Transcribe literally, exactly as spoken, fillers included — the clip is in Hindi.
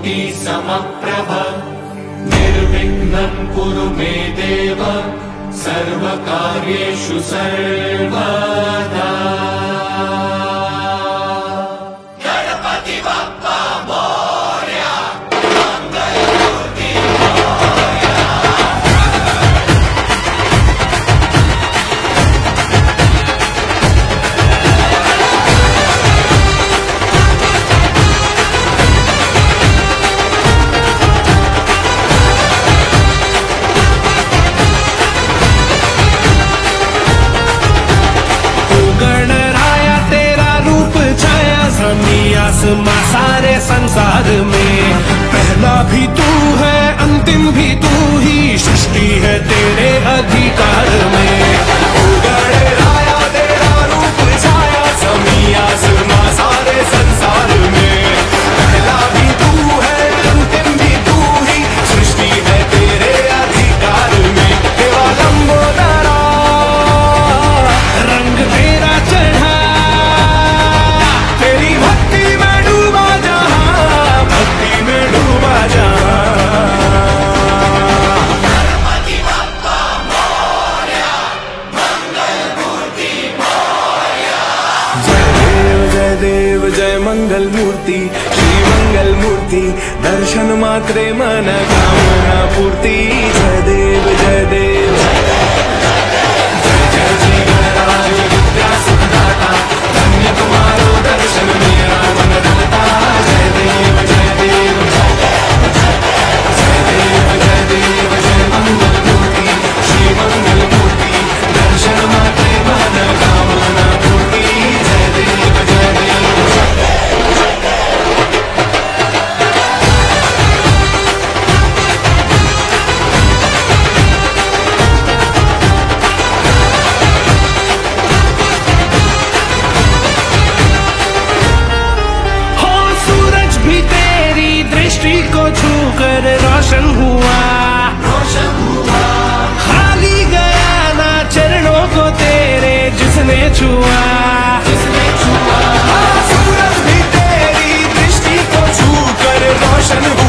ज्योति समप्रभ निर्विघ्नं कुरु मे देव सर्वकार्येषु सर्वदा। गणपति बप्पा मोरया, मंगलमूर्ति मोरया। आसमां सारे संसार में पहला भी तू है अंतिम भी तू ही, सृष्टि है तेरे अधिकार में। ओ गणराया तेरा रूप छाया समी आसमां सारे संसार में, पहला भी तू है अंतिम भी तू ही, सृष्टि है तेरे अधिकार में। तेरा लंबोदरा रंग तेरा चढ़ा, तेरी भक्ति जय मंगल मूर्ति श्री मंगल मूर्ति, दर्शन मात्रे मन कामना पूर्ति। जय देव जय देव जय जय श्री गणराज विद्या सुखदाता, धन्य तुम्हारो दर्शन मेरा मन दाता। जय देव जय देव जय देव जय देव जय मंगल मूर्ति श्री मंगल मूर्ति, दर्शन मात्रे मन कामना पूर्ति। जय देव जय देव को छूकर रोशन हुआ, रोशन हुआ। खाली गया ना चरणों को तेरे जिसने छुआ, जिसने छुआ। सूरज भी तेरी दृष्टि को छूकर रोशन हुआ।